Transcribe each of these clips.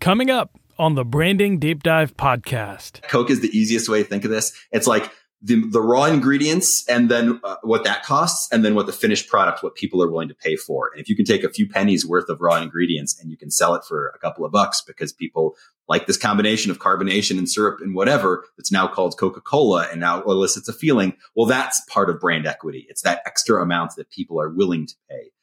Coming up on the Branding Deep Dive podcast. Coke is the easiest way to think of this. It's like the raw ingredients and then what that costs and then what the finished product, what people are willing to pay for. And if you can take a few pennies worth of raw ingredients and you can sell it for a couple of bucks because people like this combination of carbonation and syrup and whatever that's now called Coca-Cola and now elicits a feeling, well, that's part of brand equity. It's that extra amount that people are willing to pay.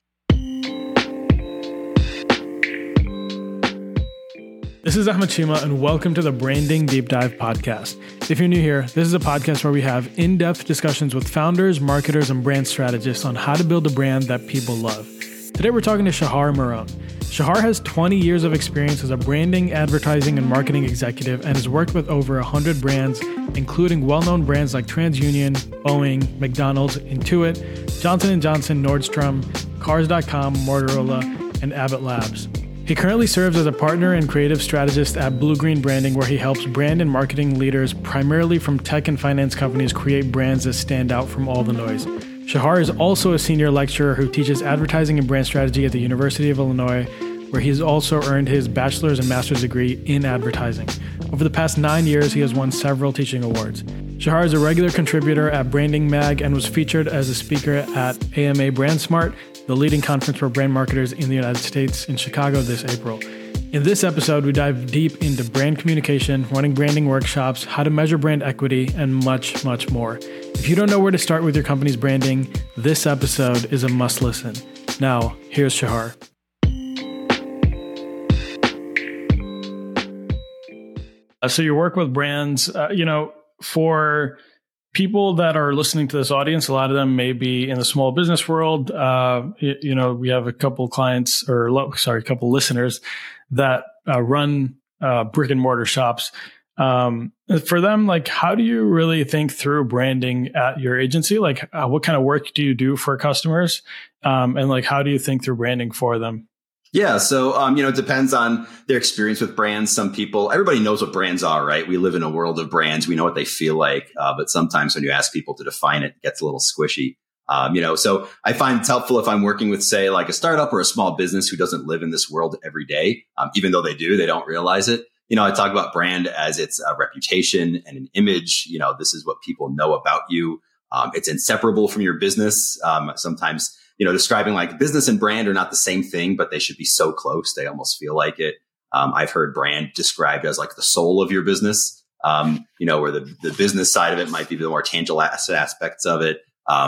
This is Ahmed Shima, and welcome to the Branding Deep Dive podcast. If you're new here, this is a podcast where we have in-depth discussions with founders, marketers, and brand strategists on how to build a brand that people love. Today, we're talking to Shahar Marone. Shahar has 20 years of experience as a branding, advertising, and marketing executive and has worked with over 100 brands, including well-known brands like TransUnion, Boeing, McDonald's, Intuit, Johnson & Johnson, Nordstrom, Cars.com, Motorola, and Abbott Labs. He currently serves as a partner and creative strategist at Blue Green Branding, where he helps brand and marketing leaders, primarily from tech and finance companies, create brands that stand out from all the noise. Shahar is also a senior lecturer who teaches advertising and brand strategy at the University of Illinois, where he's also earned his bachelor's and master's degree in advertising. Over the past 9 years, he has won several teaching awards. Shahar is a regular contributor at Branding Mag and was featured as a speaker at AMA BrandSmart, the leading conference for brand marketers in the United States in Chicago this April. In this episode, we dive deep into brand communication, running branding workshops, how to measure brand equity, and much, much more. If you don't know where to start with your company's branding, this episode is a must listen. Now, here's Shahar. So you work with brands, for people that are listening to this audience, a lot of them may be in the small business world. We have a couple clients a couple listeners that run brick and mortar shops. For them, like, how do you really think through branding at your agency? Like, what kind of work do you do for customers? And like, how do you think through branding for them? Yeah. So, it depends on their experience with brands. Everybody knows what brands are, right? We live in a world of brands. We know what they feel like. But sometimes when you ask people to define it, it gets a little squishy. So I find it's helpful if I'm working with, say, like a startup or a small business who doesn't live in this world every day. Even though they do, they don't realize it. I talk about brand as its a reputation and an image. This is what people know about you. It's inseparable from your business. Sometimes describing like business and brand are not the same thing, but they should be so close. They almost feel like it. I've heard brand described as like the soul of your business, where the business side of it might be the more tangible aspects of it.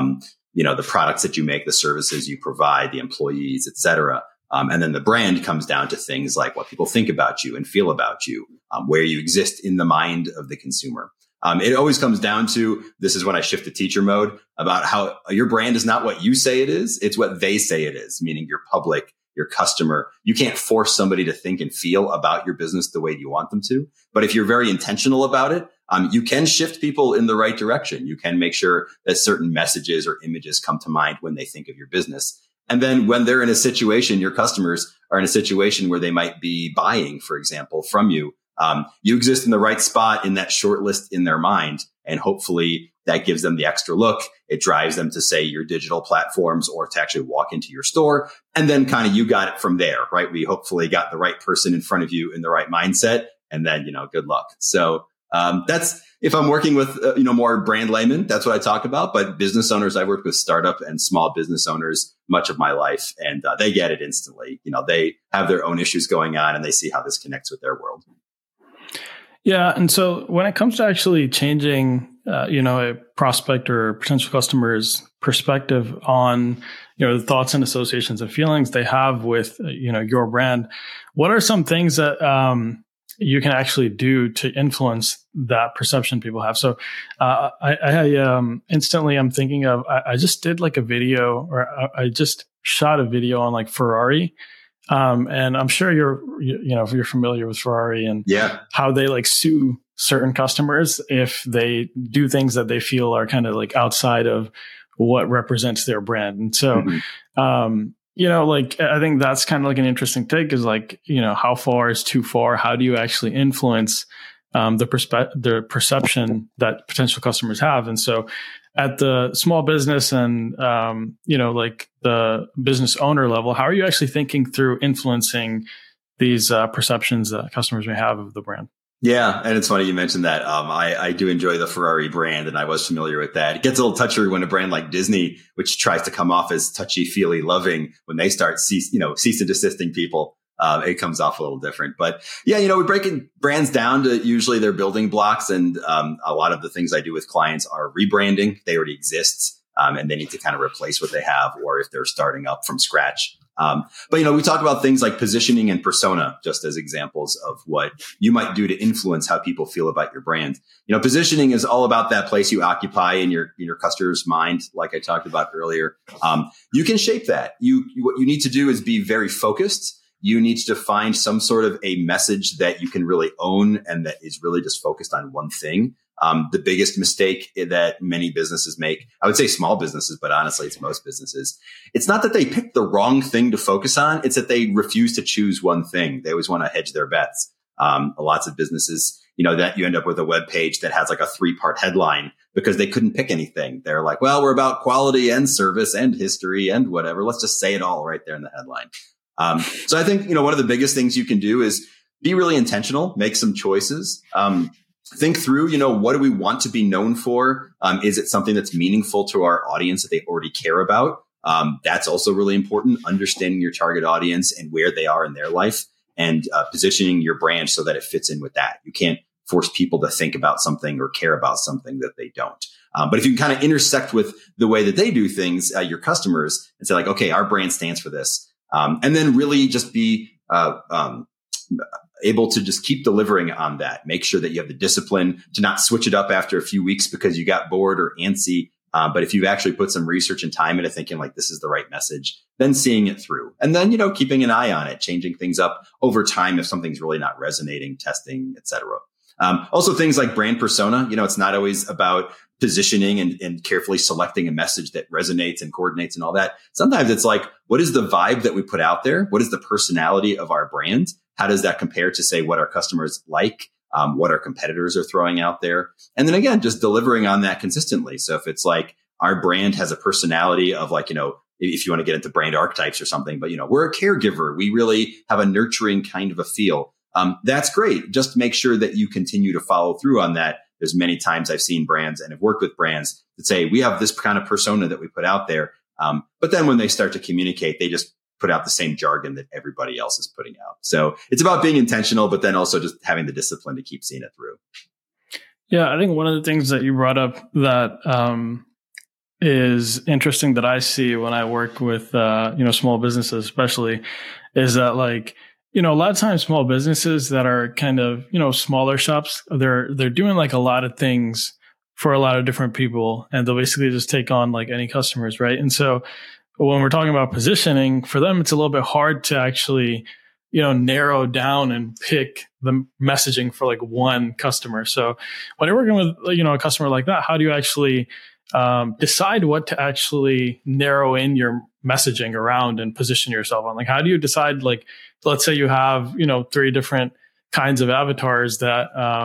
The products that you make, the services you provide, the employees, et cetera. And then the brand comes down to things like what people think about you and feel about you, where you exist in the mind of the consumer. It always comes down to, this is when I shift to teacher mode, about how your brand is not what you say it is. It's what they say it is, meaning your public, your customer. You can't force somebody to think and feel about your business the way you want them to. But if you're very intentional about it, you can shift people in the right direction. You can make sure that certain messages or images come to mind when they think of your business. And then when they're in a situation, your customers are in a situation where they might be buying, for example, from you. You exist in the right spot in that short list in their mind. And hopefully that gives them the extra look. It drives them to, say, your digital platforms or to actually walk into your store. And then kind of you got it from there, right? We hopefully got the right person in front of you in the right mindset. And then, good luck. So that's if I'm working with, more brand laymen, that's what I talk about. But business owners, I've worked with startup and small business owners much of my life, and they get it instantly. They have their own issues going on and they see how this connects with their world. Yeah. And so when it comes to actually changing, a prospect or potential customer's perspective on, the thoughts and associations and feelings they have with, your brand, what are some things that you can actually do to influence that perception people have? So instantly I'm thinking of, I just did like a video, or I just shot a video on like Ferrari. And I'm sure if you're familiar with Ferrari and how they like sue certain customers if they do things that they feel are kind of like outside of what represents their brand. And so, I think that's kind of like an interesting take is like, how far is too far? How do you actually influence the perception that potential customers have? And so at the small business and, like the business owner level, how are you actually thinking through influencing these perceptions that customers may have of the brand. Yeah. And it's funny you mentioned that. I do enjoy the Ferrari brand, and I was familiar with that. It gets a little touchy when a brand like Disney, which tries to come off as touchy feely loving, when they start cease and desisting people, it comes off a little different. But yeah, we're breaking brands down to usually their building blocks. And a lot of the things I do with clients are rebranding. They already exist, and they need to kind of replace what they have, or if they're starting up from scratch. But we talk about things like positioning and persona just as examples of what you might do to influence how people feel about your brand. Positioning is all about that place you occupy in your customer's mind, like I talked about earlier. You can shape that. What you need to do is be very focused. You need to find some sort of a message that you can really own and that is really just focused on one thing. The biggest mistake that many businesses make, I would say small businesses, but honestly, it's most businesses. It's not that they pick the wrong thing to focus on. It's that they refuse to choose one thing. They always want to hedge their bets. Lots of businesses, that you end up with a web page that has like a 3-part headline because they couldn't pick anything. They're like, well, we're about quality and service and history and whatever. Let's just say it all right there in the headline. So I think, one of the biggest things you can do is be really intentional, make some choices. Think through, what do we want to be known for? Is it something that's meaningful to our audience that they already care about? That's also really important. Understanding your target audience and where they are in their life, and positioning your brand so that it fits in with that. You can't force people to think about something or care about something that they don't. But if you can kind of intersect with the way that they do things, your customers, and say like, okay, our brand stands for this. And then really just be able to just keep delivering on that. Make sure that you have the discipline to not switch it up after a few weeks because you got bored or antsy. But if you've actually put some research and time into thinking like this is the right message, then seeing it through. And then, keeping an eye on it, changing things up over time if something's really not resonating, testing, et cetera. Also things like brand persona, it's not always about positioning and carefully selecting a message that resonates and coordinates and all that. Sometimes it's like, what is the vibe that we put out there? What is the personality of our brand? How does that compare to, say, what our customers like, what our competitors are throwing out there? And then again, just delivering on that consistently. So if it's like our brand has a personality of like, if you want to get into brand archetypes or something, but, we're a caregiver. We really have a nurturing kind of a feel. That's great. Just make sure that you continue to follow through on that. There's many times I've seen brands and have worked with brands that say, we have this kind of persona that we put out there. But then when they start to communicate, they just put out the same jargon that everybody else is putting out. So it's about being intentional, but then also just having the discipline to keep seeing it through. Yeah, I think one of the things that you brought up that is interesting that I see when I work with small businesses, especially, is that like, a lot of times small businesses that are kind of, smaller shops, they're doing like a lot of things for a lot of different people, and they'll basically just take on like any customers, right? And so when we're talking about positioning, for them, it's a little bit hard to actually, narrow down and pick the messaging for like one customer. So when you're working with, a customer like that, how do you actually decide what to actually narrow in your messaging around and position yourself on? Like, how do you decide, like, let's say you have, 3 different kinds of avatars that,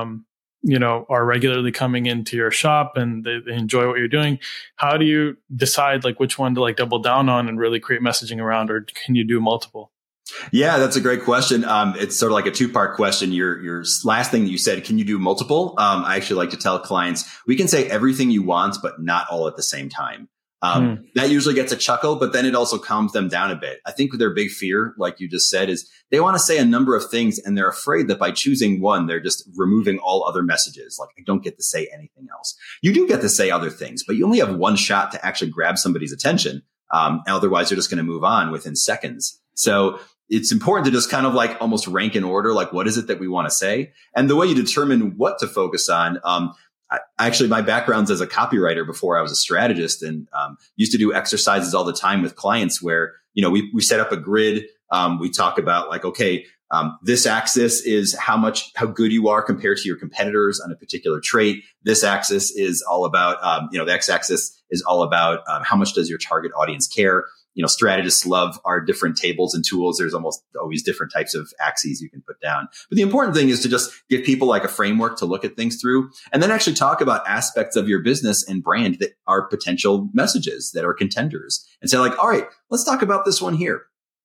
are regularly coming into your shop and they enjoy what you're doing. How do you decide like which one to like double down on and really create messaging around, or can you do multiple? Yeah, that's a great question. It's sort of like a 2-part question. Your last thing that you said, can you do multiple? I actually like to tell clients, we can say everything you want, but not all at the same time. That usually gets a chuckle, but then it also calms them down a bit. I think their big fear, like you just said, is they want to say a number of things and they're afraid that by choosing one, they're just removing all other messages. Like, I don't get to say anything else. You do get to say other things, but you only have one shot to actually grab somebody's attention. Otherwise, you're just going to move on within seconds. So it's important to just kind of like almost rank in order, like what is it that we want to say? And the way you determine what to focus on, actually, my background's as a copywriter before I was a strategist, and used to do exercises all the time with clients where, we set up a grid. We talk about like, okay, this axis is how good you are compared to your competitors on a particular trait. This axis is all about, the x-axis is all about how much does your target audience care. Strategists love our different tables and tools. There's almost always different types of axes you can put down. But the important thing is to just give people like a framework to look at things through, and then actually talk about aspects of your business and brand that are potential messages, that are contenders, and say like, all right, let's talk about this one here.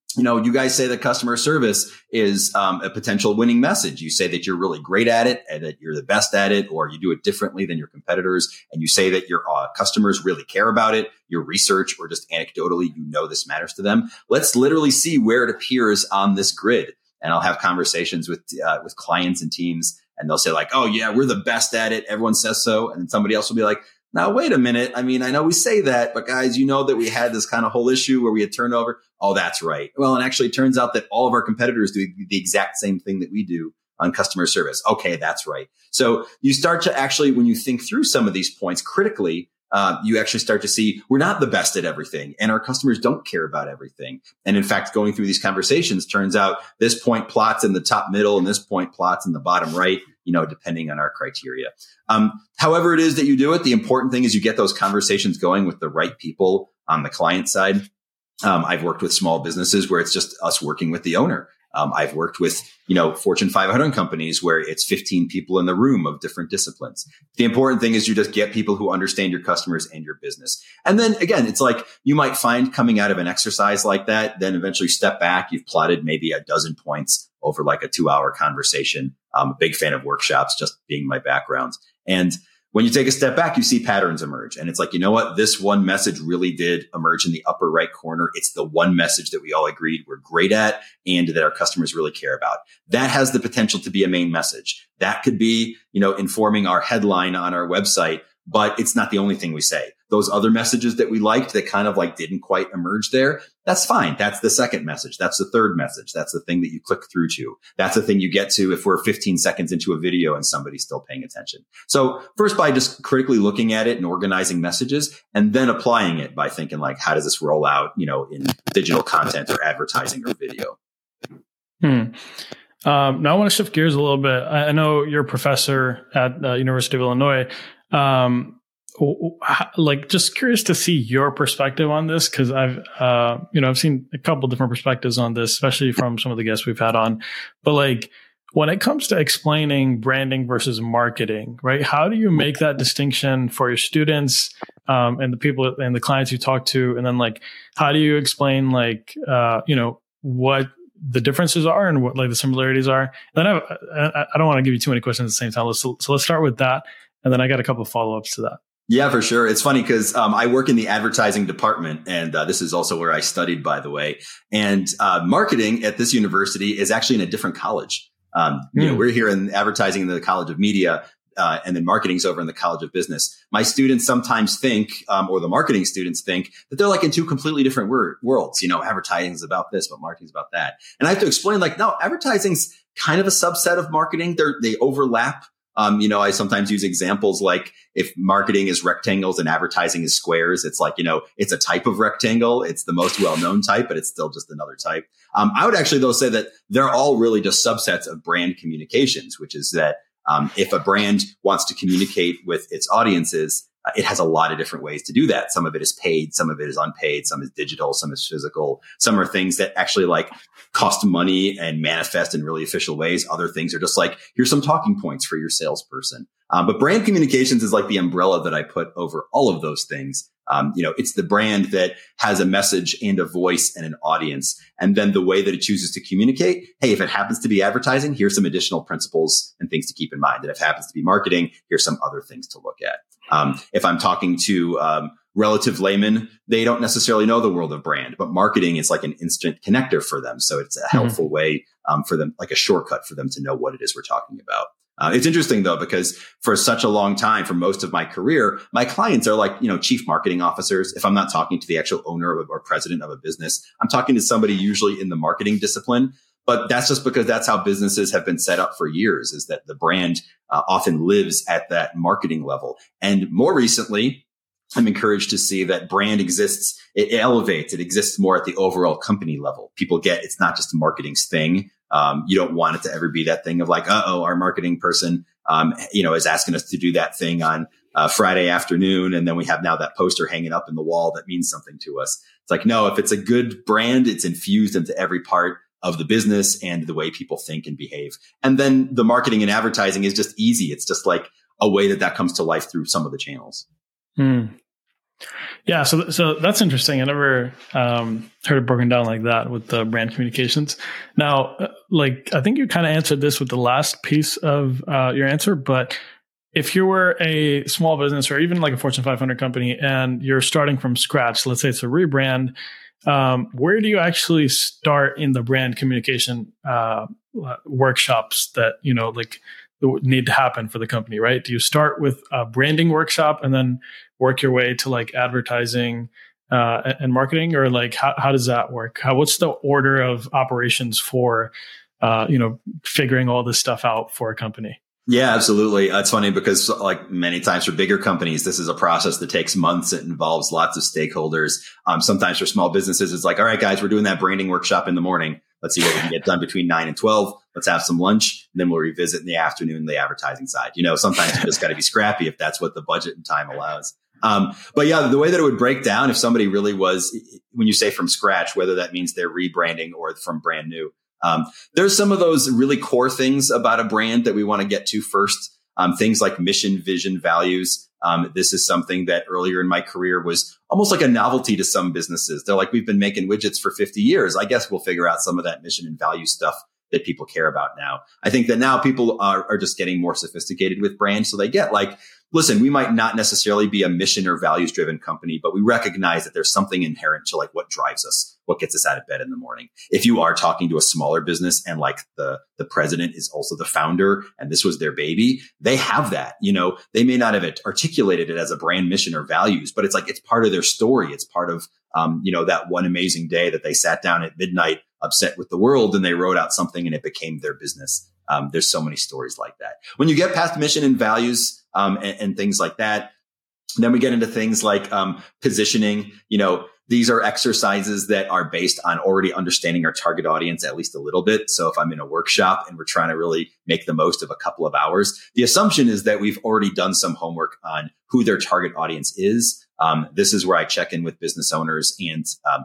You guys say that customer service is a potential winning message. You say that you're really great at it and that you're the best at it, or you do it differently than your competitors. And you say that your customers really care about it, your research, or just anecdotally, this matters to them. Let's literally see where it appears on this grid. And I'll have conversations with clients and teams, and they'll say like, oh yeah, we're the best at it. Everyone says so. And then somebody else will be like, now, wait a minute. I mean, I know we say that, but guys, that we had this kind of whole issue where we had turnover. Oh, that's right. Well, and actually it turns out that all of our competitors do the exact same thing that we do on customer service. Okay, that's right. So you start to actually, when you think through some of these points critically, you actually start to see we're not the best at everything, and our customers don't care about everything. And in fact, going through these conversations, turns out this point plots in the top middle and this point plots in the bottom right, depending on our criteria. However it is that you do it, the important thing is you get those conversations going with the right people on the client side. I've worked with small businesses where it's just us working with the owner. I've worked with, Fortune 500 companies where it's 15 people in the room of different disciplines. The important thing is you just get people who understand your customers and your business. And then again, it's like you might find coming out of an exercise like that, then eventually step back. You've plotted maybe a dozen points over like a 2-hour conversation. I'm a big fan of workshops, just being my background. And when you take a step back, you see patterns emerge. And it's like, what? This one message really did emerge in the upper right corner. It's the one message that we all agreed we're great at and that our customers really care about. That has the potential to be a main message. That could be, informing our headline on our website, but it's not the only thing we say. Those other messages that we liked that kind of like didn't quite emerge there, that's fine. That's the second message. That's the third message. That's the thing that you click through to. That's the thing you get to if we're 15 seconds into a video and somebody's still paying attention. So first by just critically looking at it and organizing messages, and then applying it by thinking like, how does this roll out, in digital content or advertising or video? Now I want to shift gears a little bit. I know you're a professor at the University of Illinois. Just curious to see your perspective on this, because I've seen a couple different perspectives on this, especially from some of the guests we've had on. But when it comes to explaining branding versus marketing, right? How do you make that distinction for your students and the people and the clients you talk to? And then how do you explain what the differences are and what the similarities are? And then I don't want to give you too many questions at the same time. So let's start with that. And then I got a couple of follow-ups to that. Yeah, for sure. It's funny because I work in the advertising department, and this is also where I studied, by the way. And marketing at this university is actually in a different college. We're here in advertising in the College of Media, and then marketing's over in the College of Business. My students sometimes think, or the marketing students think, that they're in two completely different worlds. Advertising is about this, but marketing is about that. And I have to explain, no, advertising's kind of a subset of marketing. They overlap. I sometimes use examples like if marketing is rectangles and advertising is squares, it's it's a type of rectangle. It's the most well-known type, but it's still just another type. I would actually, though, say that they're all really just subsets of brand communications, which is that if a brand wants to communicate with its audiences, it has a lot of different ways to do that. Some of it is paid, some of it is unpaid, some is digital, some is physical. Some are things that actually cost money and manifest in really official ways. Other things are just here's some talking points for your salesperson. But brand communications is the umbrella that I put over all of those things. It's the brand that has a message and a voice and an audience. And then the way that it chooses to communicate, hey, if it happens to be advertising, here's some additional principles and things to keep in mind. And if it happens to be marketing, here's some other things to look at. If I'm talking to relative laymen, they don't necessarily know the world of brand, but marketing is an instant connector for them. So it's a helpful way for them, a shortcut for them to know what it is we're talking about. It's interesting, though, because for such a long time, for most of my career, my clients are chief marketing officers. If I'm not talking to the actual owner or president of a business, I'm talking to somebody usually in the marketing discipline. But that's just because that's how businesses have been set up for years, is that the brand often lives at that marketing level. And more recently, I'm encouraged to see that brand exists. It elevates. It exists more at the overall company level. People get it's not just a marketing's thing. You don't want it to ever be that thing of our marketing person, is asking us to do that thing on Friday afternoon. And then we have now that poster hanging up in the wall that means something to us. It's no, if it's a good brand, it's infused into every part of the business and the way people think and behave. And then the marketing and advertising is just easy. It's just a way that comes to life through some of the channels. Yeah, so that's interesting. I never heard it broken down like that with the brand communications. Now, I think you kind of answered this with the last piece of your answer, but if you were a small business or even like a Fortune 500 company and you're starting from scratch, let's say it's a rebrand, where do you actually start in the brand communication workshops that need to happen for the company, right? Do you start with a branding workshop and then work your way to like advertising and marketing, or like how does that work? What's the order of operations for figuring all this stuff out for a company? Yeah, absolutely. It's funny because like many times for bigger companies, this is a process that takes months. It involves lots of stakeholders. Sometimes for small businesses, it's like, all right, guys, we're doing that branding workshop in the morning. Let's see what we can get done between 9 and 12. Let's have some lunch. And then we'll revisit in the afternoon, the advertising side. Sometimes you just got to be scrappy if that's what the budget and time allows. But yeah, the way that it would break down, if somebody really was, when you say from scratch, whether that means they're rebranding or from brand new, there's some of those really core things about a brand that we want to get to first. Things like mission, vision, values. This is something that earlier in my career was almost like a novelty to some businesses. They're like, we've been making widgets for 50 years. I guess we'll figure out some of that mission and value stuff that people care about now. I think that now people are just getting more sophisticated with brands. So they get like, listen, we might not necessarily be a mission or values driven company, but we recognize that there's something inherent to like what drives us, what gets us out of bed in the morning. If you are talking to a smaller business and like the president is also the founder and this was their baby, they have that, they may not have articulated it as a brand mission or values, but it's like, it's part of their story. It's part of, that one amazing day that they sat down at midnight upset with the world and they wrote out something and it became their business. There's so many stories like that. When you get past mission and values, and things like that, then we get into things like positioning. These are exercises that are based on already understanding our target audience at least a little bit. So if I'm in a workshop and we're trying to really make the most of a couple of hours, the assumption is that we've already done some homework on who their target audience is. This is where I check in with business owners and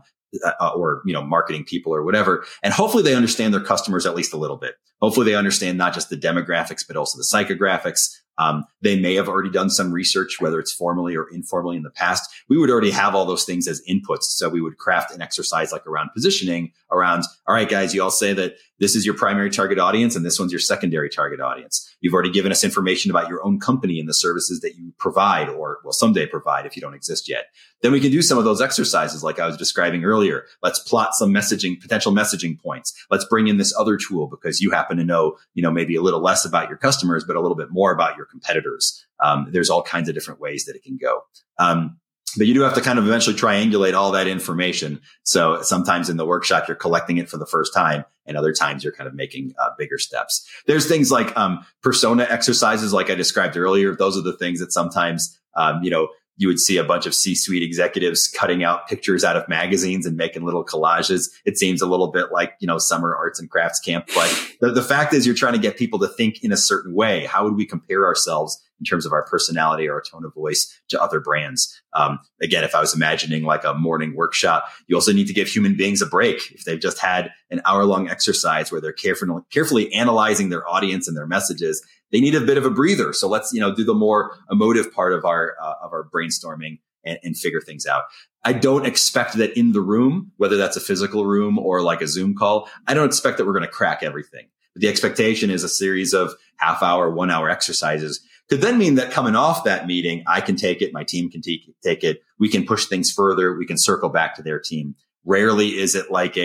or marketing people or whatever. And hopefully they understand their customers at least a little bit. Hopefully they understand not just the demographics, but also the psychographics. They may have already done some research, whether it's formally or informally in the past. We would already have all those things as inputs. So we would craft an exercise like around positioning around, all right, guys, you all say that this is your primary target audience and this one's your secondary target audience. You've already given us information about your own company and the services that you provide or will someday provide if you don't exist yet. Then we can do some of those exercises like I was describing earlier. Let's plot some potential messaging points. Let's bring in this other tool because you happen to know, maybe a little less about your customers, but a little bit more about your competitors. There's all kinds of different ways that it can go. But you do have to kind of eventually triangulate all that information. So sometimes in the workshop, you're collecting it for the first time. And other times you're kind of making bigger steps. There's things like persona exercises, like I described earlier. Those are the things that sometimes, you would see a bunch of C-suite executives cutting out pictures out of magazines and making little collages. It seems a little bit like, summer arts and crafts camp. But the fact is you're trying to get people to think in a certain way. How would we compare ourselves in terms of our personality or our tone of voice to other brands? Again, if I was imagining like a morning workshop, you also need to give human beings a break. If they've just had an hour-long exercise where they're carefully analyzing their audience and their messages, they need a bit of a breather. So let's, do the more emotive part of our brainstorming and figure things out. I don't expect that in the room, whether that's a physical room or like a Zoom call, I don't expect that we're going to crack everything. But the expectation is a series of half-hour, 1 hour exercises. Could then mean that coming off that meeting, I can take it. My team can take it. We can push things further. We can circle back to their team. Rarely is it like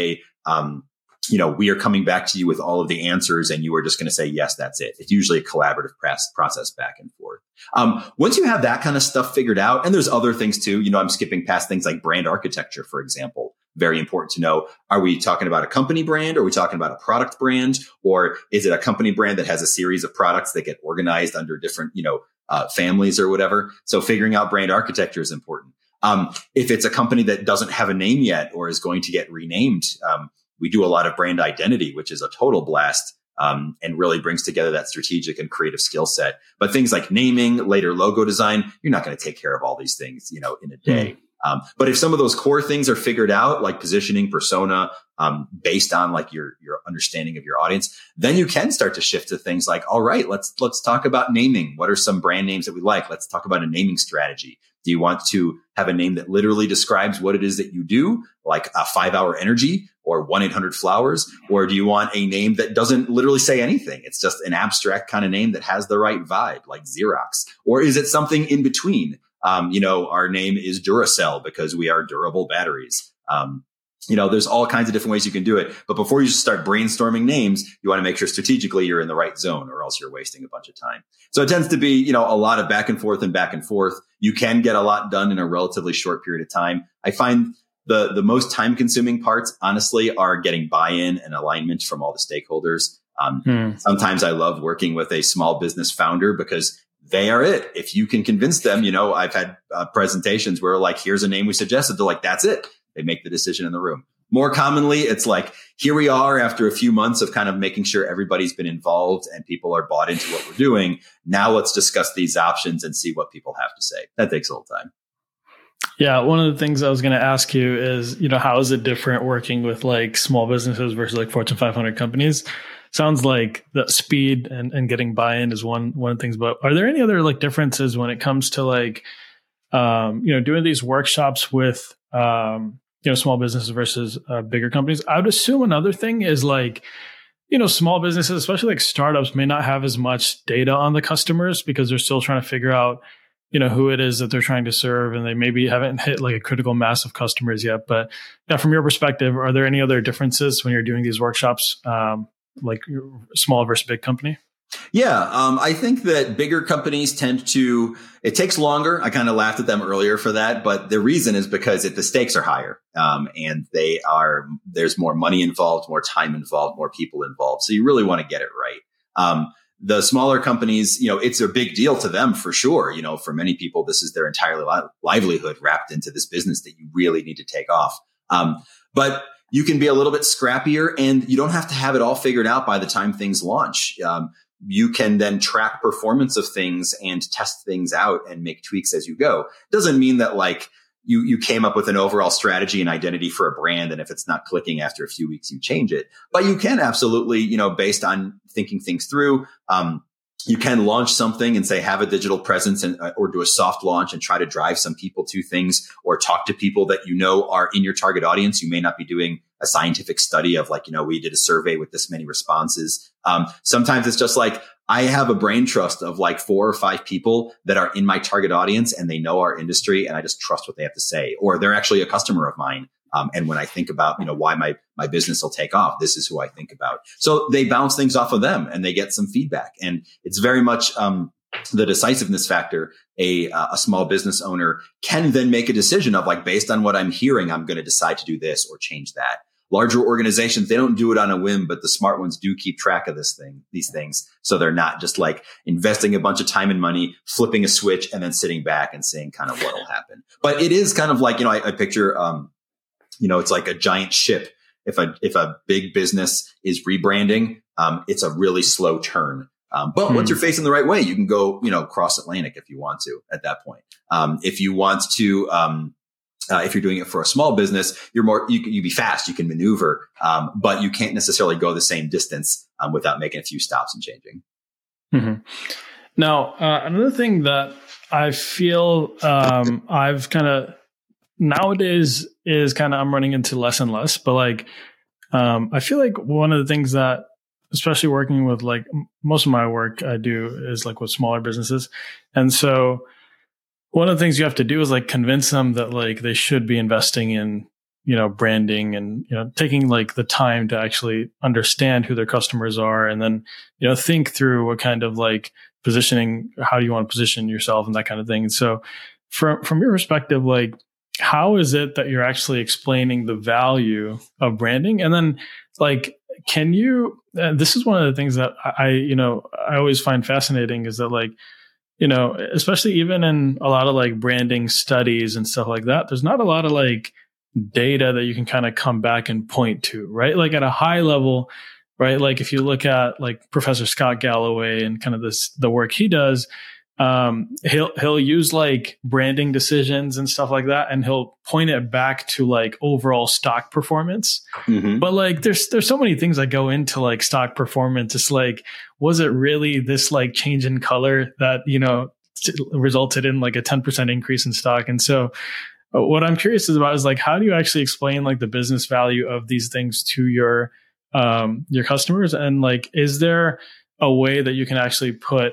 we are coming back to you with all of the answers and you are just going to say, yes, that's it. It's usually a collaborative process back and forth. Once you have that kind of stuff figured out, and there's other things too, I'm skipping past things like brand architecture, for example. Very important to know. Are we talking about a company brand? Are we talking about a product brand? Or is it a company brand that has a series of products that get organized under different, families or whatever? So figuring out brand architecture is important. If it's a company that doesn't have a name yet or is going to get renamed, we do a lot of brand identity, which is a total blast. And really brings together that strategic and creative skill set. But things like naming, later logo design, you're not going to take care of all these things, in a day. But if some of those core things are figured out, like positioning, persona, based on like your understanding of your audience, then you can start to shift to things like, all right, let's talk about naming. What are some brand names that we like? Let's talk about a naming strategy. Do you want to have a name that literally describes what it is that you do, like a 5-Hour Energy or 1-800-Flowers? Or do you want a name that doesn't literally say anything? It's just an abstract kind of name that has the right vibe, like Xerox. Or is it something in between? Our name is Duracell because we are durable batteries. There's all kinds of different ways you can do it. But before you start brainstorming names, you want to make sure strategically you're in the right zone, or else you're wasting a bunch of time. So it tends to be, a lot of back and forth and back and forth. You can get a lot done in a relatively short period of time. I find the most time consuming parts, honestly, are getting buy-in and alignment from all the stakeholders. Sometimes I love working with a small business founder because they are it. If you can convince them, I've had presentations where like, here's a name we suggested. They're like, that's it. They make the decision in the room. More commonly, it's like, here we are after a few months of kind of making sure everybody's been involved and people are bought into what we're doing. Now let's discuss these options and see what people have to say. That takes a little time. Yeah. One of the things I was going to ask you is, how is it different working with like small businesses versus like Fortune 500 companies? Sounds like the speed and getting buy-in is one of the things, but are there any other like differences when it comes to like, doing these workshops with, small businesses versus bigger companies? I would assume another thing is like, small businesses, especially like startups, may not have as much data on the customers because they're still trying to figure out, who it is that they're trying to serve. And they maybe haven't hit like a critical mass of customers yet. But yeah, from your perspective, are there any other differences when you're doing these workshops, like small versus big company? Yeah, I think that bigger companies it takes longer. I kind of laughed at them earlier for that, but the reason is because the stakes are higher, and there's more money involved, more time involved, more people involved. So you really want to get it right. The smaller companies, it's a big deal to them for sure. For many people, this is their entire livelihood wrapped into this business that you really need to take off. But you can be a little bit scrappier, and you don't have to have it all figured out by the time things launch. You can then track performance of things and test things out and make tweaks as you go. Doesn't mean that like you came up with an overall strategy and identity for a brand, and if it's not clicking after a few weeks, you change it. But you can absolutely, based on thinking things through, you can launch something and say, have a digital presence or do a soft launch and try to drive some people to things, or talk to people that are in your target audience. You may not be doing a scientific study of like, we did a survey with this many responses. Sometimes it's just like, I have a brain trust of like 4 or 5 people that are in my target audience and they know our industry, and I just trust what they have to say, or they're actually a customer of mine. And when I think about, why my business will take off, this is who I think about. So they bounce things off of them and they get some feedback. And it's very much, the decisiveness factor. A small business owner can then make a decision of like, based on what I'm hearing, I'm going to decide to do this or change that. Larger organizations, they don't do it on a whim, but the smart ones do keep track of these things. So they're not just like investing a bunch of time and money, flipping a switch and then sitting back and seeing kind of what will happen. But it is kind of like, I picture, it's like a giant ship. If a big business is rebranding, it's a really slow turn. But once you're facing the right way, you can go, cross Atlantic if you want to at that point. If you want to, if you're doing it for a small business, you be fast, you can maneuver, but you can't necessarily go the same distance without making a few stops and changing. Mm-hmm. Now, another thing that I feel I've kind of nowadays is kind of I'm running into less and less, but like I feel like one of the things that, especially working with like most of my work I do is like with smaller businesses, and so one of the things you have to do is like convince them that like they should be investing in, branding and, taking like the time to actually understand who their customers are. And then, think through what kind of like positioning, how do you want to position yourself and that kind of thing. And so from your perspective, like, how is it that you're actually explaining the value of branding? And then like, can you, this is one of the things that I always find fascinating is that like, especially even in a lot of like branding studies and stuff like that, there's not a lot of like data that you can kind of come back and point to, right? Like at a high level, right? Like if you look at like Professor Scott Galloway and kind of the work he does, he'll use like branding decisions and stuff like that, and he'll point it back to like overall stock performance. Mm-hmm. But like there's so many things that go into like stock performance. It's like, was it really this like change in color that resulted in like a 10% increase in stock. And so what I'm curious about is like, how do you actually explain like the business value of these things to your customers? And like, is there a way that you can actually put,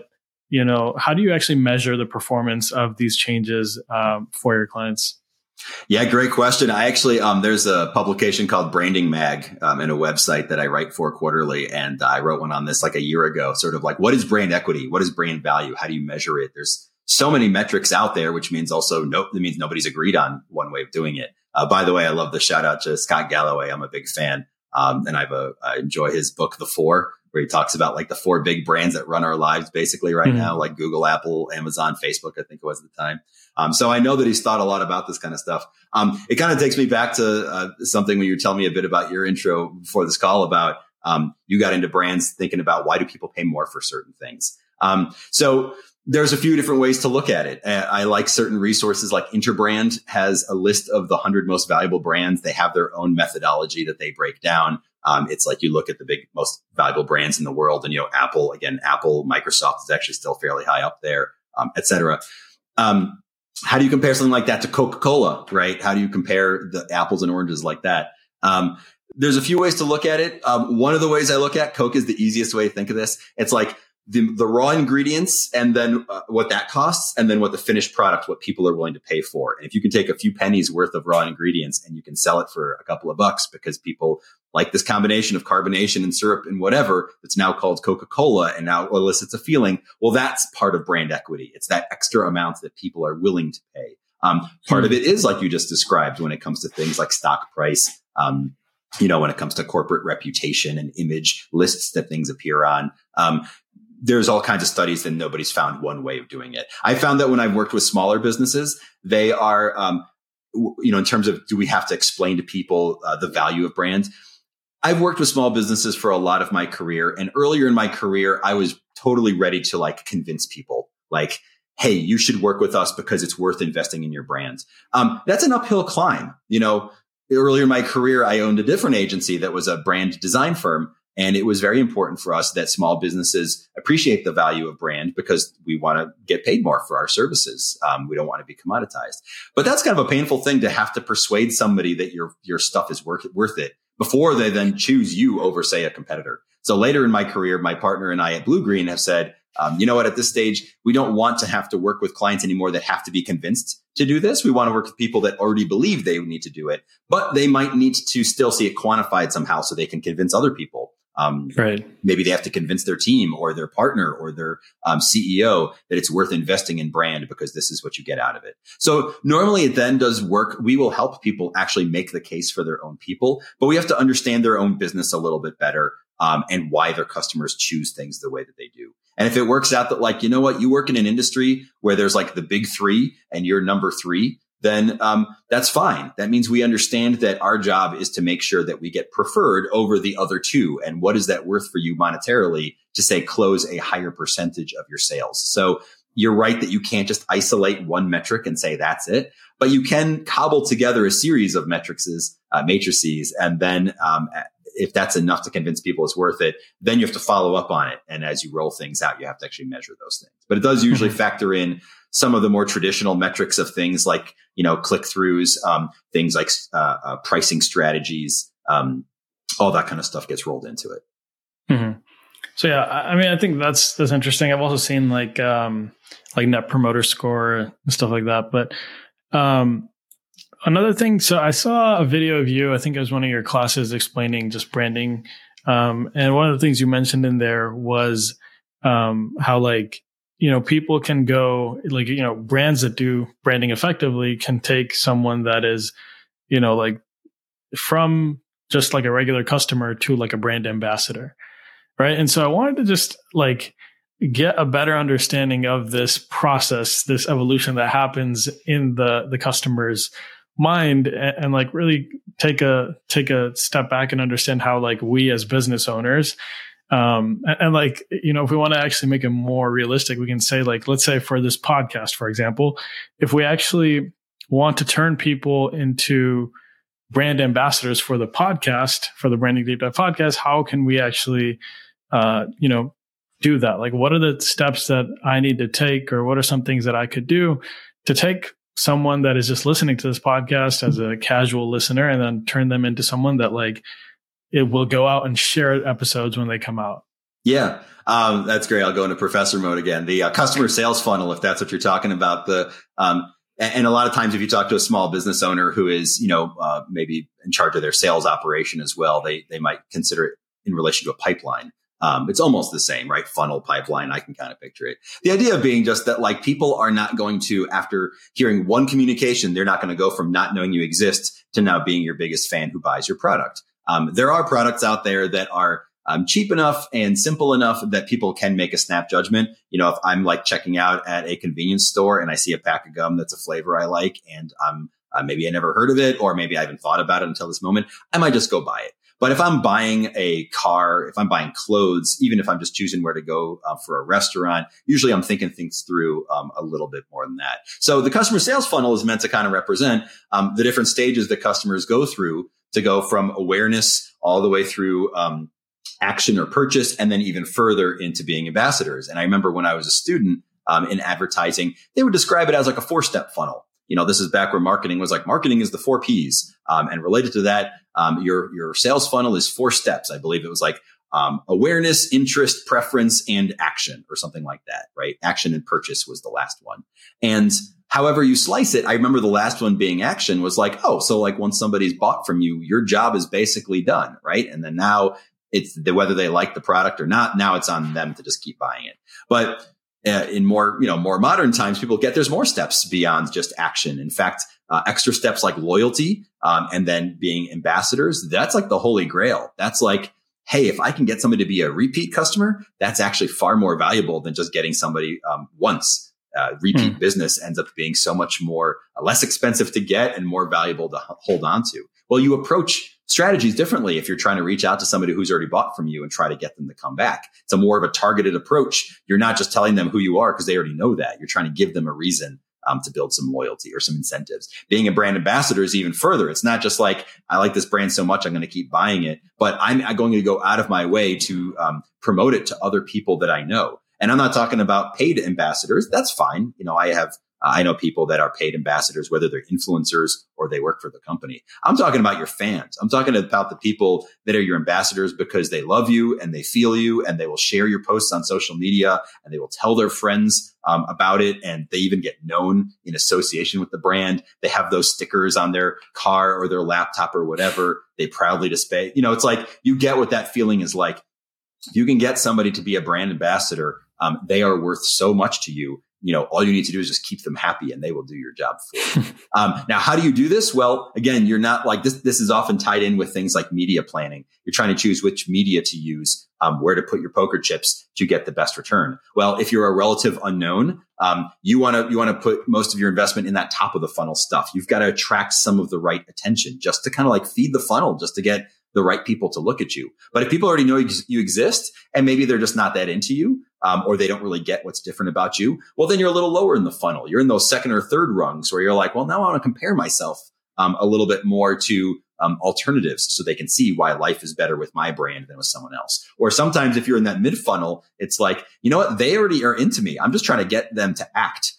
how do you actually measure the performance of these changes for your clients? Yeah, great question. I actually, there's a publication called Branding Mag and a website that I write for quarterly. And I wrote one on this like a year ago, sort of like, what is brand equity? What is brand value? How do you measure it? There's so many metrics out there, which means also it means nobody's agreed on one way of doing it. By the way, I love the shout out to Scott Galloway. I'm a big fan. And I enjoy his book, The Four, where he talks about like the 4 big brands that run our lives basically right now, like Google, Apple, Amazon, Facebook, I think it was at the time. So I know that he's thought a lot about this kind of stuff. It kind of takes me back to something when you were telling me a bit about your intro before this call about you got into brands thinking about why do people pay more for certain things. So there's a few different ways to look at it. I like certain resources like Interbrand has a list of the 100 most valuable brands. They have their own methodology that they break down. It's like you look at the big, most valuable brands in the world and, Apple, Microsoft is actually still fairly high up there, et cetera. How do you compare something like that to Coca-Cola, right? How do you compare the apples and oranges like that? There's a few ways to look at it. One of the ways I look at Coke is the easiest way to think of this. It's like the raw ingredients and then what that costs and then what the finished product, what people are willing to pay for. And if you can take a few pennies worth of raw ingredients and you can sell it for a couple of bucks because people like this combination of carbonation and syrup and whatever that's now called Coca-Cola and now elicits a feeling, well, that's part of brand equity. It's that extra amount that people are willing to pay. Part of it is like you just described when it comes to things like stock price, when it comes to corporate reputation and image lists that things appear on. There's all kinds of studies and nobody's found one way of doing it. I found that when I've worked with smaller businesses, they are, in terms of do we have to explain to people the value of brands? I've worked with small businesses for a lot of my career. And earlier in my career, I was totally ready to like convince people like, hey, you should work with us because it's worth investing in your brand. That's an uphill climb. Earlier in my career, I owned a different agency that was a brand design firm. And it was very important for us that small businesses appreciate the value of brand because we want to get paid more for our services. We don't want to be commoditized. But that's kind of a painful thing to have to persuade somebody that your stuff is worth it before they then choose you over, say, a competitor. So later in my career, my partner and I at Blue Green have said, you know what, at this stage, we don't want to have to work with clients anymore that have to be convinced to do this. We want to work with people that already believe they need to do it, but they might need to still see it quantified somehow so they can convince other people. Right. Maybe they have to convince their team or their partner or their CEO that it's worth investing in brand because this is what you get out of it. So normally it then does work. We will help people actually make the case for their own people, but we have to understand their own business a little bit better and why their customers choose things the way that they do. And if it works out that like, you know what, you work in an industry where there's like the big 3 and you're number 3, then that's fine. That means we understand that our job is to make sure that we get preferred over the other 2. And what is that worth for you monetarily to say close a higher percentage of your sales? So you're right that you can't just isolate one metric and say that's it, but you can cobble together a series of matrices. And then if that's enough to convince people it's worth it, then you have to follow up on it. And as you roll things out, you have to actually measure those things. But it does usually factor in some of the more traditional metrics of things like, click-throughs, things like pricing strategies, all that kind of stuff gets rolled into it. Mm-hmm. So yeah, I think that's interesting. I've also seen like Net Promoter Score and stuff like that. But another thing, so I saw a video of you, I think it was one of your classes explaining just branding. And one of the things you mentioned in there was how people can go brands that do branding effectively can take someone that is, from just like a regular customer to like a brand ambassador. Right. And so I wanted to just get a better understanding of this process, this evolution that happens in the customer's mind and really take a step back and understand how we as business owners, if we want to actually make it more realistic, we can say let's say for this podcast, for example, if we actually want to turn people into brand ambassadors for the podcast, for the Branding Deep Dive podcast, how can we actually, do that? Like, what are the steps that I need to take, or what are some things that I could do to take someone that is just listening to this podcast as a casual listener and then turn them into someone that like it will go out and share episodes when they come out? Yeah, that's great. I'll go into professor mode again. The customer sales funnel, if that's what you're talking about, and a lot of times if you talk to a small business owner who is, maybe in charge of their sales operation as well, they might consider it in relation to a pipeline. It's almost the same, right? Funnel, pipeline. I can kind of picture it. The idea being just that like people are not going to, after hearing one communication, they're not going to go from not knowing you exist to now being your biggest fan who buys your product. There are products out there that are cheap enough and simple enough that people can make a snap judgment. If I'm like checking out at a convenience store and I see a pack of gum that's a flavor I like, and maybe I never heard of it, or maybe I haven't thought about it until this moment, I might just go buy it. But if I'm buying a car, if I'm buying clothes, even if I'm just choosing where to go for a restaurant, usually I'm thinking things through a little bit more than that. So the customer sales funnel is meant to kind of represent the different stages that customers go through to go from awareness all the way through action or purchase, and then even further into being ambassadors. And I remember when I was a student in advertising, they would describe it as like a 4-step funnel. This is back where marketing was like, marketing is the 4 Ps. And related to that, your sales funnel is 4 steps. I believe it was like awareness, interest, preference, and action, or something like that, right? Action and purchase was the last one. And however you slice it, I remember the last one being action was like, oh, so like once somebody's bought from you, your job is basically done, right? And then now it's whether they like the product or not. Now it's on them to just keep buying it. But in more modern times, people get there's more steps beyond just action. In fact, extra steps like loyalty, and then being ambassadors. That's like the holy grail. That's like, hey, if I can get somebody to be a repeat customer, that's actually far more valuable than just getting somebody once. Repeat business ends up being so much more less expensive to get and more valuable to hold on to. Well, you approach strategies differently if you're trying to reach out to somebody who's already bought from you and try to get them to come back. It's a more of a targeted approach. You're not just telling them who you are because they already know that. You're trying to give them a reason to build some loyalty or some incentives. Being a brand ambassador is even further. It's not just like, I like this brand so much, I'm going to keep buying it, but I'm going to go out of my way to promote it to other people that I know. And I'm not talking about paid ambassadors. That's fine. I know people that are paid ambassadors, whether they're influencers or they work for the company. I'm talking about your fans. I'm talking about the people that are your ambassadors because they love you and they feel you, and they will share your posts on social media, and they will tell their friends about it. And they even get known in association with the brand. They have those stickers on their car or their laptop or whatever. They proudly display. It's like you get what that feeling is like. If you can get somebody to be a brand ambassador, they are worth so much to you. All you need to do is just keep them happy and they will do your job for you. Now, how do you do this? Well, again, you're not like this. This is often tied in with things like media planning. You're trying to choose which media to use, where to put your poker chips to get the best return. Well, if you're a relative unknown, you want to put most of your investment in that top of the funnel stuff. You've got to attract some of the right attention just to kind of like feed the funnel, just to get the right people to look at you. But if people already know you exist and maybe they're just not that into you, or they don't really get what's different about you, well, then you're a little lower in the funnel. You're in those second or third rungs where you're like, well, now I want to compare myself a little bit more to alternatives so they can see why life is better with my brand than with someone else. Or sometimes if you're in that mid funnel, it's like, you know what? They already are into me. I'm just trying to get them to act.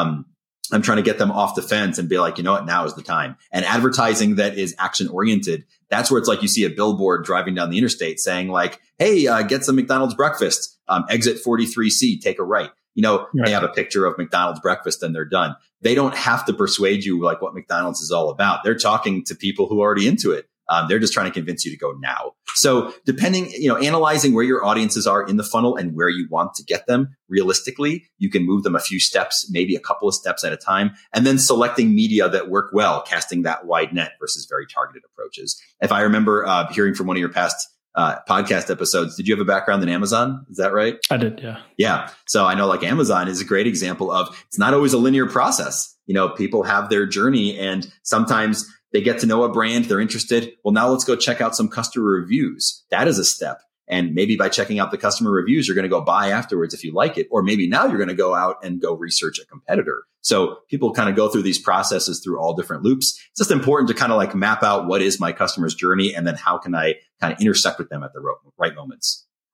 I'm trying to get them off the fence and be like, you know what? Now is the time. And advertising that is action oriented, that's where it's like you see a billboard driving down the interstate saying like, hey, get some McDonald's breakfast, exit 43C, take a right. Right. They have a picture of McDonald's breakfast and they're done. They don't have to persuade you like what McDonald's is all about. They're talking to people who are already into it. They're just trying to convince you to go now. So depending, analyzing where your audiences are in the funnel and where you want to get them realistically, you can move them a few steps, maybe a couple of steps at a time, and then selecting media that work well, casting that wide net versus very targeted approaches. If I remember hearing from one of your past podcast episodes, did you have a background in Amazon? Is that right? I did. Yeah. Yeah. So I know like Amazon is a great example of, it's not always a linear process. People have their journey and sometimes they get to know a brand, they're interested. Well, now let's go check out some customer reviews. That is a step. And maybe by checking out the customer reviews, you're going to go buy afterwards if you like it. Or maybe now you're going to go out and go research a competitor. So people kind of go through these processes through all different loops. It's just important to kind of like map out what is my customer's journey and then how can I kind of intersect with them at the right moments.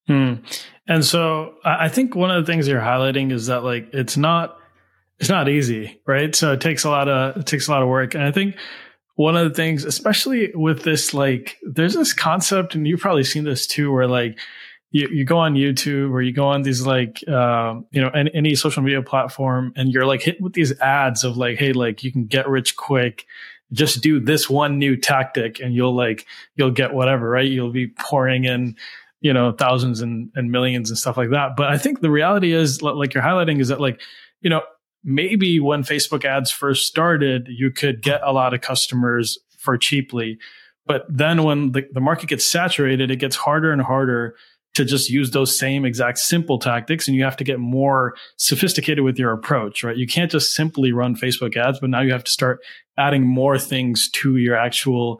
And so I think one of the things you're highlighting is that like it's not easy, right? So it takes a lot of work. And I think one of the things, especially with this, like there's this concept, and you've probably seen this too, where like you go on YouTube or you go on these like any social media platform, and you're like hit with these ads of like, hey, like you can get rich quick. Just do this one new tactic and you'll get whatever, right? You'll be pouring in, thousands and millions and stuff like that. But I think the reality is, like you're highlighting, is that like, maybe when Facebook ads first started, you could get a lot of customers for cheaply. But then when the market gets saturated, it gets harder and harder to just use those same exact simple tactics. And you have to get more sophisticated with your approach, right? You can't just simply run Facebook ads, but now you have to start adding more things to your actual,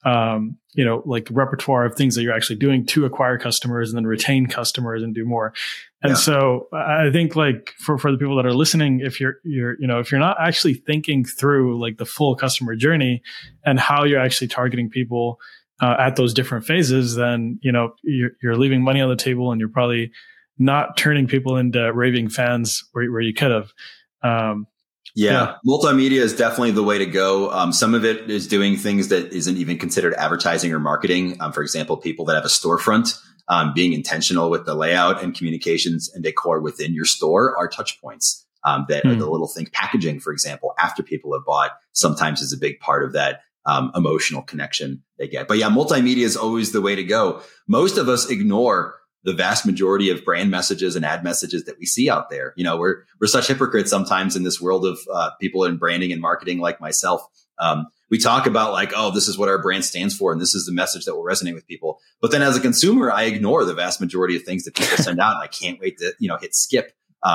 like repertoire of things that you're actually doing to acquire customers and then retain customers and do more. And so I think like for the people that are listening, if you're not actually thinking through like the full customer journey and how you're actually targeting people at those different phases, then, you're leaving money on the table and you're probably not turning people into raving fans where you could have. Multimedia is definitely the way to go. Some of it is doing things that isn't even considered advertising or marketing. For example, people that have a storefront, being intentional with the layout and communications and decor within your store are touch points. That are the little thing, packaging, for example, after people have bought, sometimes is a big part of that emotional connection they get. But multimedia is always the way to go. Most of us ignore the vast majority of brand messages and ad messages that we see out there. We're such hypocrites sometimes in this world of people in branding and marketing like myself. We talk about like, oh, this is what our brand stands for, and this is the message that will resonate with people. But then as a consumer, I ignore the vast majority of things that people send out, and I can't wait to hit skip.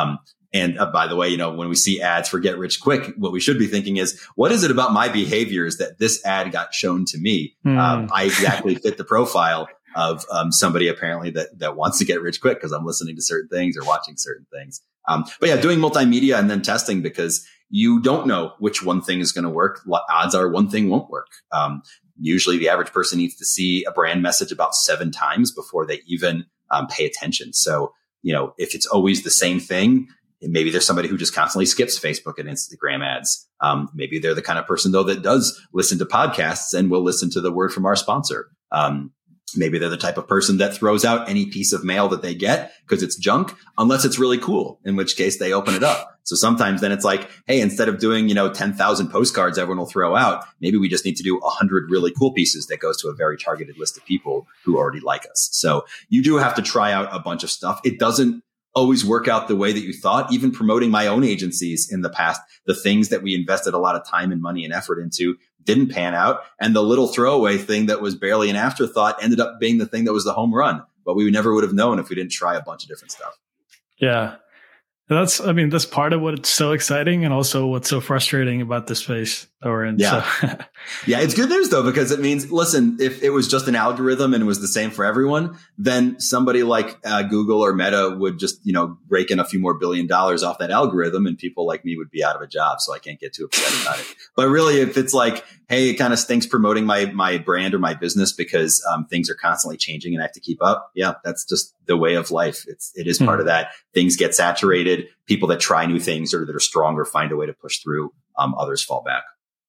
And by the way, when we see ads for get rich quick, what we should be thinking is, what is it about my behaviors that this ad got shown to me? I exactly fit the profile of somebody apparently that wants to get rich quick because I'm listening to certain things or watching certain things. But doing multimedia and then testing, because you don't know which one thing is going to work. Odds are one thing won't work. Usually the average person needs to see a brand message about 7 times before they even pay attention. So, if it's always the same thing, maybe there's somebody who just constantly skips Facebook and Instagram ads. Maybe they're the kind of person, though, that does listen to podcasts and will listen to the word from our sponsor. Maybe they're the type of person that throws out any piece of mail that they get because it's junk, unless it's really cool, in which case they open it up. So sometimes then it's like, hey, instead of doing, 10,000 postcards everyone will throw out, maybe we just need to do 100 really cool pieces that goes to a very targeted list of people who already like us. So you do have to try out a bunch of stuff. It doesn't always work out the way that you thought. Even promoting my own agencies in the past, the things that we invested a lot of time and money and effort into didn't pan out. And the little throwaway thing that was barely an afterthought ended up being the thing that was the home run. But we never would have known if we didn't try a bunch of different stuff. Yeah. That's part of what's so exciting and also what's so frustrating about the space that we're in. Yeah. So. Yeah. It's good news though, because it means, listen, if it was just an algorithm and it was the same for everyone, then somebody like Google or Meta would just, rake in a few more $1 billion off that algorithm, and people like me would be out of a job. So I can't get too upset about it. But really, if it's like, hey, it kind of stinks promoting my brand or my business because things are constantly changing and I have to keep up. Yeah. That's just the way of life. It is part of that. Things get saturated. People that try new things or that are stronger find a way to push through. Others fall back.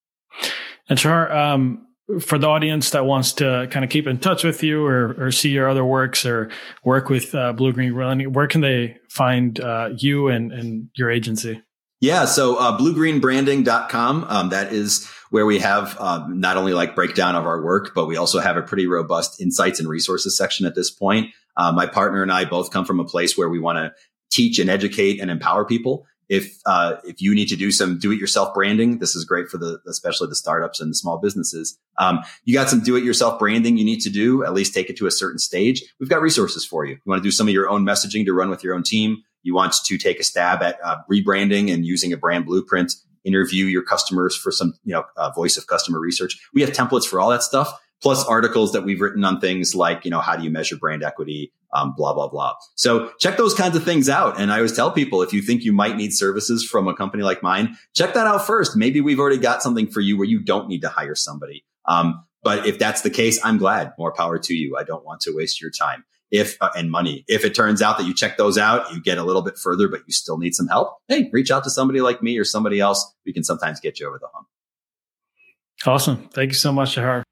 And Shahar, for the audience that wants to kind of keep in touch with you or see your other works or work with Blue Green Branding, where can they find you and your agency? Yeah. So bluegreenbranding.com. That is where we have not only like breakdown of our work, but we also have a pretty robust insights and resources section at this point. My partner and I both come from a place where we want to teach and educate and empower people. If you need to do some do-it-yourself branding, this is great for especially the startups and the small businesses. You got some do-it-yourself branding you need to do, at least take it to a certain stage. We've got resources for you. You want to do some of your own messaging to run with your own team. You want to take a stab at rebranding and using a brand blueprint, interview your customers for some, voice of customer research. We have templates for all that stuff, plus articles that we've written on things like, how do you measure brand equity, blah, blah, blah. So check those kinds of things out. And I always tell people, if you think you might need services from a company like mine, check that out first. Maybe we've already got something for you where you don't need to hire somebody. But if that's the case, I'm glad. More power to you. I don't want to waste your time. and money. If it turns out that you check those out, you get a little bit further, but you still need some help. Hey, reach out to somebody like me or somebody else. We can sometimes get you over the hump. Awesome. Thank you so much, Shahar.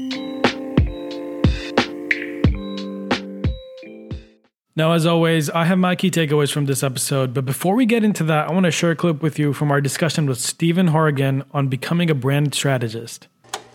Now, as always, I have my key takeaways from this episode, but before we get into that, I want to share a clip with you from our discussion with Stephen Horrigan on becoming a brand strategist.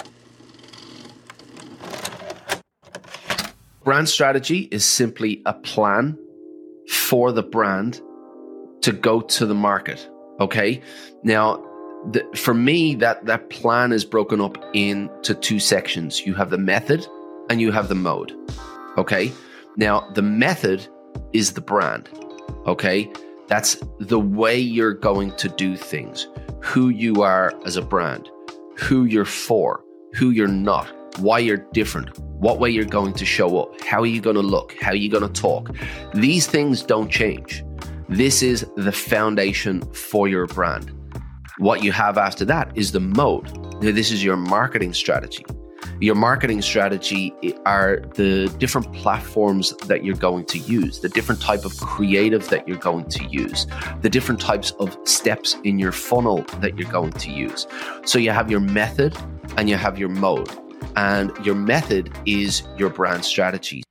Brand strategy is simply a plan for the brand to go to the market, okay? Now, for me, that plan is broken up into two sections. You have the method and you have the mode, okay? Now, the method is the brand, okay? That's the way you're going to do things, who you are as a brand, who you're for, who you're not, why you're different, what way you're going to show up, how are you going to look, how are you going to talk. These things don't change. This is the foundation for your brand. What you have after that is the mode. This is your marketing strategy. Your marketing strategy are the different platforms that you're going to use, the different type of creative that you're going to use, the different types of steps in your funnel that you're going to use. So you have your method and you have your mode, and your method is your brand strategy.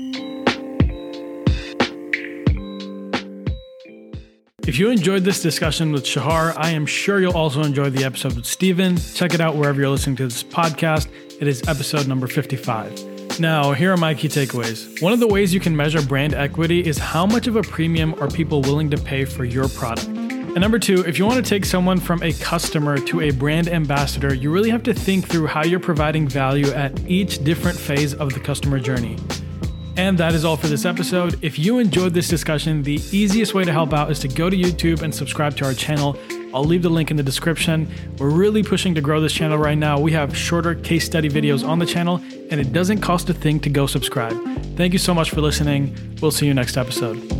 If you enjoyed this discussion with Shahar, I am sure you'll also enjoy the episode with Stephen. Check it out wherever you're listening to this podcast. It is episode number 55. Now, here are my key takeaways. One of the ways you can measure brand equity is how much of a premium are people willing to pay for your product. And number two, if you want to take someone from a customer to a brand ambassador, you really have to think through how you're providing value at each different phase of the customer journey. And that is all for this episode. If you enjoyed this discussion, the easiest way to help out is to go to YouTube and subscribe to our channel. I'll leave the link in the description. We're really pushing to grow this channel right now. We have shorter case study videos on the channel, and it doesn't cost a thing to go subscribe. Thank you so much for listening. We'll see you next episode.